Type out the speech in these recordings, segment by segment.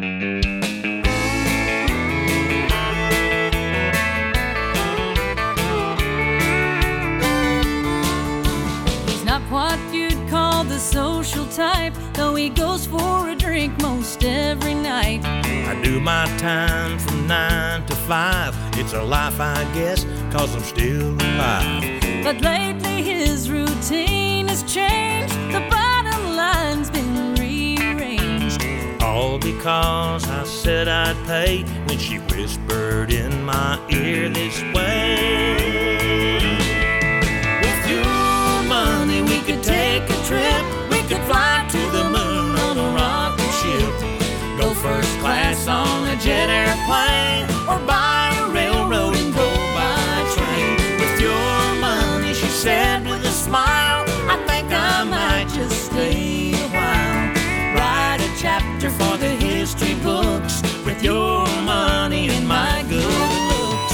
He's not what you'd call the social type, though he goes for a drink most every night. I do my time from 9 to 5. It's a life, I guess, 'cause I'm still alive. But lately his routine has changed. The bottom line's been rearranged. All because I said I'd pay when she whispered in my ear this way. With your money we could take a trip. We could fly to the moon on a rocket ship. Go first class on a jet airplane, or buy a railroad and go by train. With your money, she said with a smile, I think I might just stay a while. Write a chapter for the history books with your money and my good looks.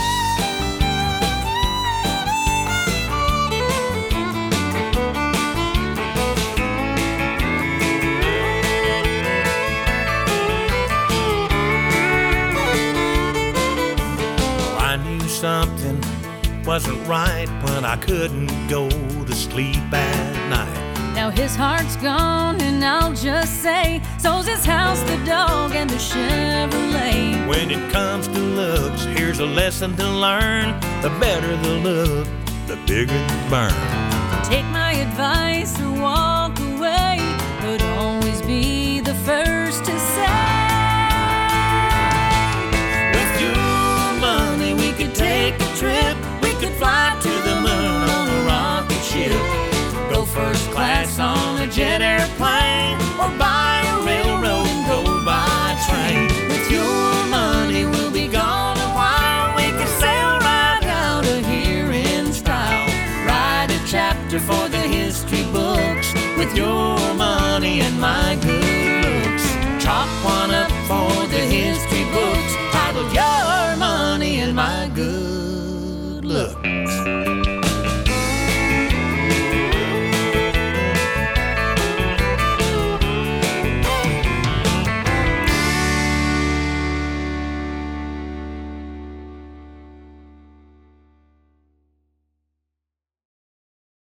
I knew something wasn't right when I couldn't go to sleep at night. Now his heart's gone, and I'll just say, so's his house, the dog, and the Chevrolet. When it comes to looks, here's a lesson to learn. The better the look, the bigger the burn. Take my advice or walk away, but always be the first to say. With your money we could take a trip. We could fly to the moon on a rocket ship. Go first class on a jet airplane, or buy a railroad and go by train. With your money we'll be gone a while. We can sail right out of here in style. Write a chapter for the history books with your money and my good